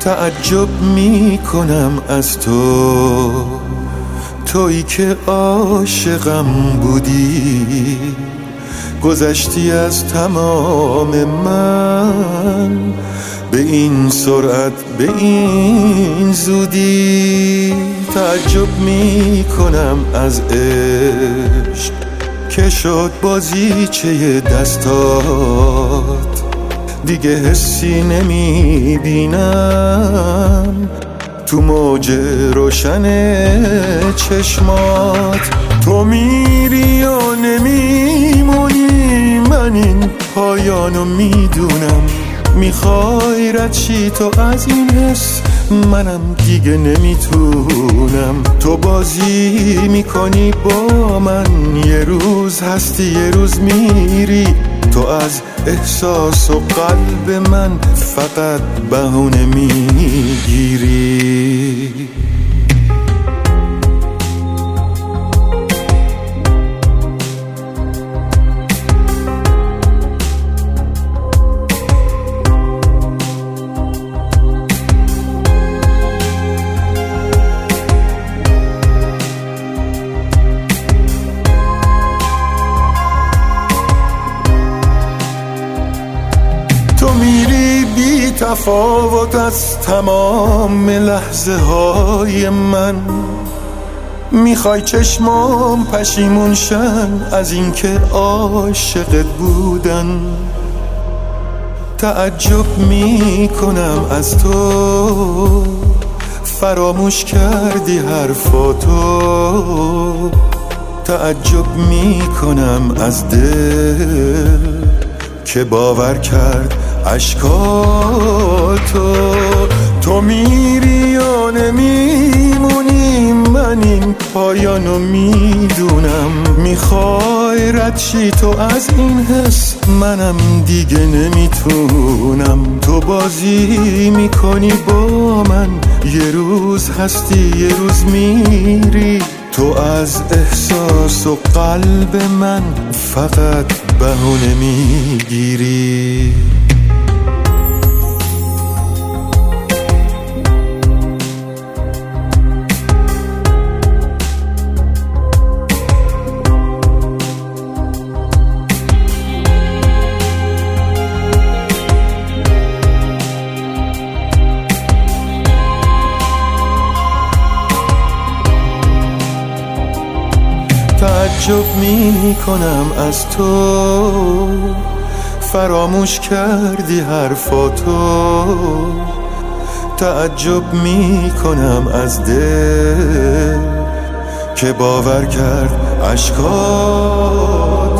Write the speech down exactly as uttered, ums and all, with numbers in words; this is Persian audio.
تعجب می کنم از تو، تویی که عاشقم بودی، گذشتی از تمام من، به این سرعت به این زودی. تعجب می کنم از عشق که شد بازیچه دستات، دیگه حسی نمی بینم تو موج روشن چشمات. تو میری و نمیمونی، من این پایانو میدونم، میخوای رد شی تو از این حس، منم دیگه نمیتونم. تو بازی میکنی با من، یه روز هستی یه روز میری، تو از احساس و قلب من فقط بهونه میگیری. تو میری بی تفاوت از تمام لحظه های من، میخوای چشمام پشیمون شن از اینکه عاشقت بودن. تعجب میکنم از تو، فراموش کردی حرفاتو. تعجب میکنم از دل که باور کرد عشقاتو. تو میری و نمیمونی، من این پایانو میدونم، میخوای رد شی تو از این حس، منم دیگه نمیتونم. تو بازی میکنی با من، یه روز هستی یه روز میری، تو از احساس و قلب من فقط بهونه میگیری. تعجب می کنم از تو، فراموش کردی حرفاتو. تعجب می کنم از دل که باور کرد عشقات.